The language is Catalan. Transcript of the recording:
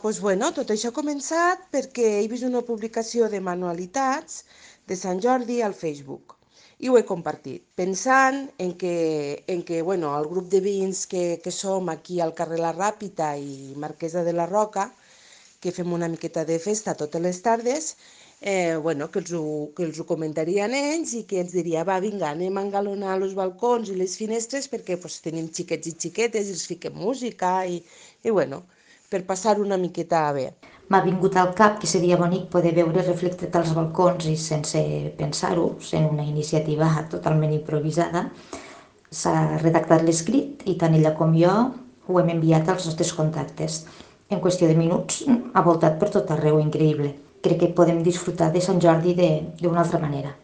Bueno, tot això ha començat perquè he vist una publicació de manualitats de Sant Jordi al Facebook i ho he compartit, pensant en que bueno, el grup de veïns que som aquí al carrer La Ràpita i Marquesa de la Roca, que fem una miqueta de festa totes les tardes, bueno, que els ho comentarien ells i que ens diria, va, vinga, anem a engalonar els balcons i les finestres perquè pues, tenim xiquets i xiquetes i els fiquem música i bueno, per passar una miqueta bé. M'ha vingut al cap que seria bonic poder veure reflectit als balcons i sense pensar-ho, sent una iniciativa totalment improvisada, s'ha redactat l'escrit i tant ella com jo ho hem enviat als nostres contactes. En qüestió de minuts ha voltat per tot arreu, increïble. Crec que podem disfrutar de Sant Jordi d'una altra manera.